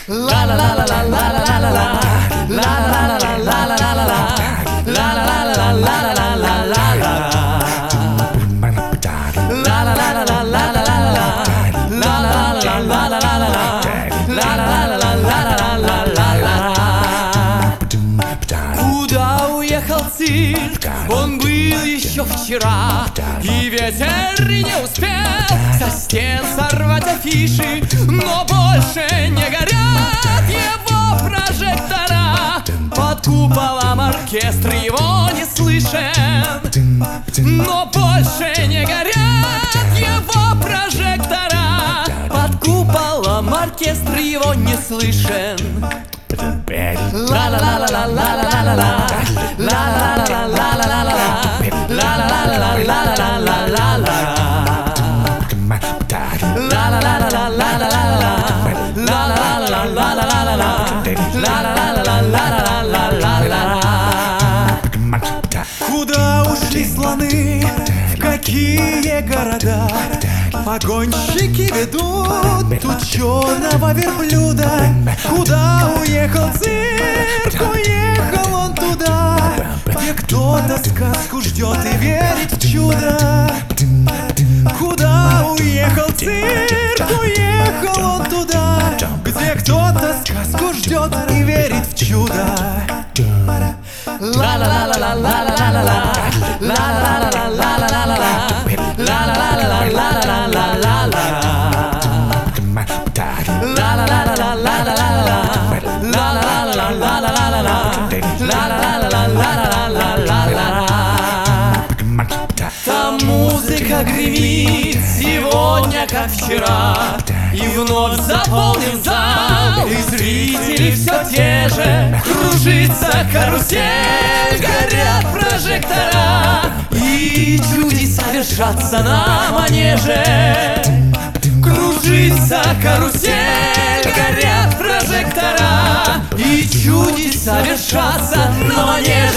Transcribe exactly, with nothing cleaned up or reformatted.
Куда уехал цирк? Он был еще вчера, и ветер не успел со стен сорвать афиши, но больше не горят его прожектора. Под куполом оркестр его не слышен, но больше не горят его прожектора. Под куполом оркестр его не слышен. La la la la la la la la la la la la la la la la Куда ушли слоны, в какие города погонщики ведут ученого верблюда? Куда уехал цирк? Уехал он туда, где кто-то сказку ждет и верит в чудо. Куда уехал цирк? Уехал он туда, где кто-то сказку ждет и верит в чудо. La la la la la la la la la la la la la la la Там музыка гремит сегодня, как вчера, и вновь заполнен зал, и зрители все те же. Кружится карусель, горят прожектора, и чудеса вершатся на манеже. Кружится карусель, горят прожектора, и чудеса вершатся на манеже.